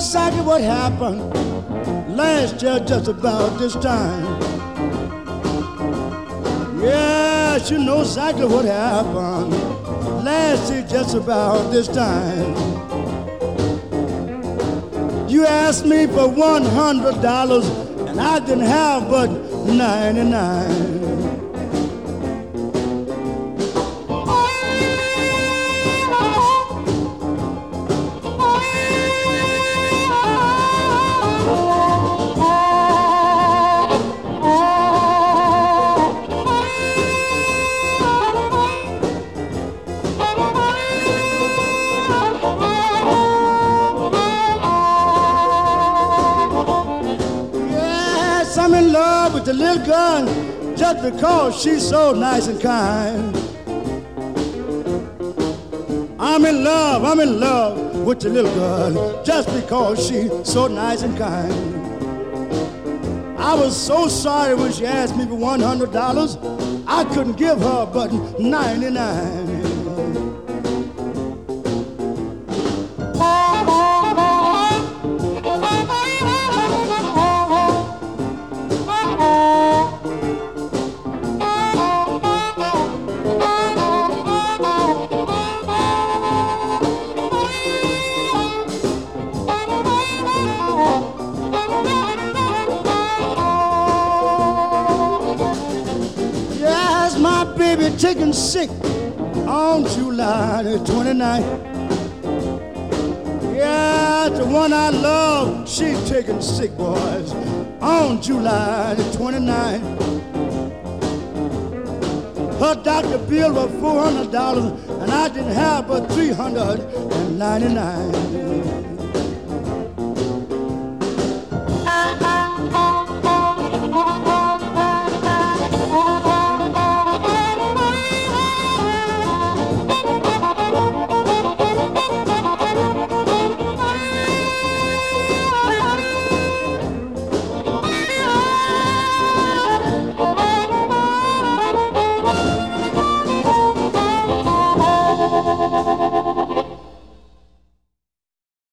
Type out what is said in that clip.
exactly what happened last year just about this time. Yes, you know exactly what happened last year just about this time. You asked me for $100 and I didn't have but 99. I'm in love with the little girl just because she's so nice and kind. I'm in love with the little girl just because she's so nice and kind. I was so sorry when she asked me for $100. I couldn't give her but 99. My baby taken sick on July the 29th. Yeah, the one I love, she taken sick, boys, on July the 29th. Her doctor bill was $400 and I didn't have but $399.